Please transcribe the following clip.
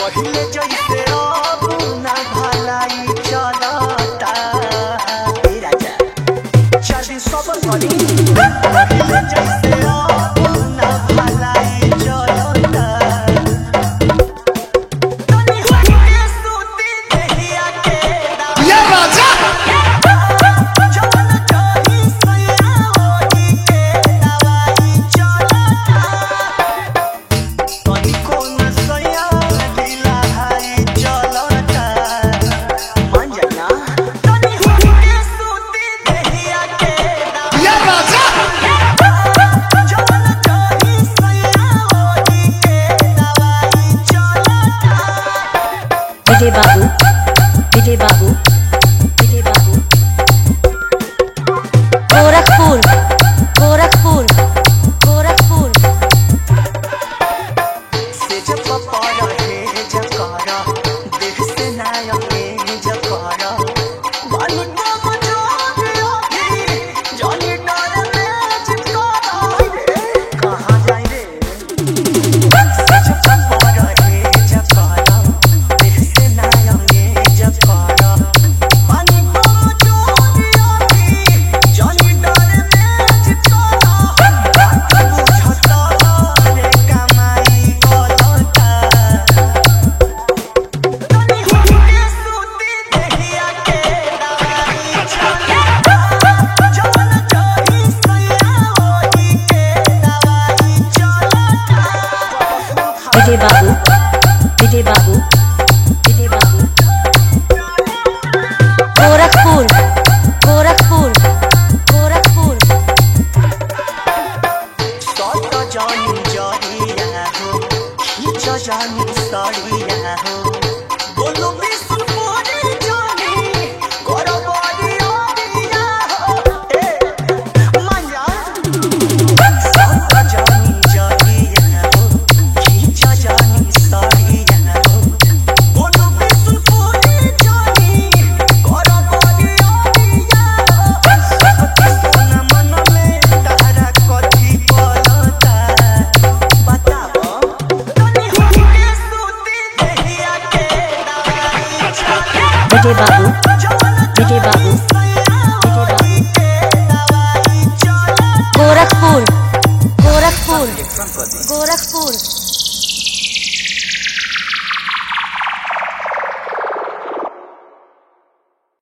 पहिले जैसे अब ना भलाई चलता ए राजा जल्दी सबर करी पहिले जैसे अब ना भलाई चलता तनी होके सूती देहिया के ये राजा जवन चाही सया ओही के दवाई चलता तनी कोन सया ढीला हाई चलता मान जाना तनी होके सूती देहिया के ये राजा जवन चाही सया ओही के दवाई चलता विजय बाबू विजय बाबू विजय बाबू गोरखपुर गोरखपुर गोरखपुर से जब पपारा हे जकारा देह से नाया हे जकारा वाली को जो भी जानी डर में चिपकारा रे कहाँ जाए रे से जब पपारा हे जकारा देह से नाया हे जकारा वाली को जो भी जानी डर में चिपकारा बुझता रे कमाई गलता तनी होके सूती देहिया के दवाई चलता जवन चाही सया ओही के दवाई चलता विजय बाबू विजय बाबू विजय बाबू गोरखपुर गोरखपुर गोरखपुर सट जानी जरिया हो खींच जानी सड़िया हो बोलो विष्णुपुरी जानी करो बड़ी ओरिया हो ए माया सट जानी जरिया हो खींच जानी सड़िया हो बोलो विष्णुपुरी जानी करो बड़ी ओरिया हो सोना मन में तहरा कथी बोलता बताओ तनी होके सूती देहिया के दवाई चलता विजय बाबू विजय बाबू ओही के दवाई चलता गोरखपुर गोरखपुर गोरखपुर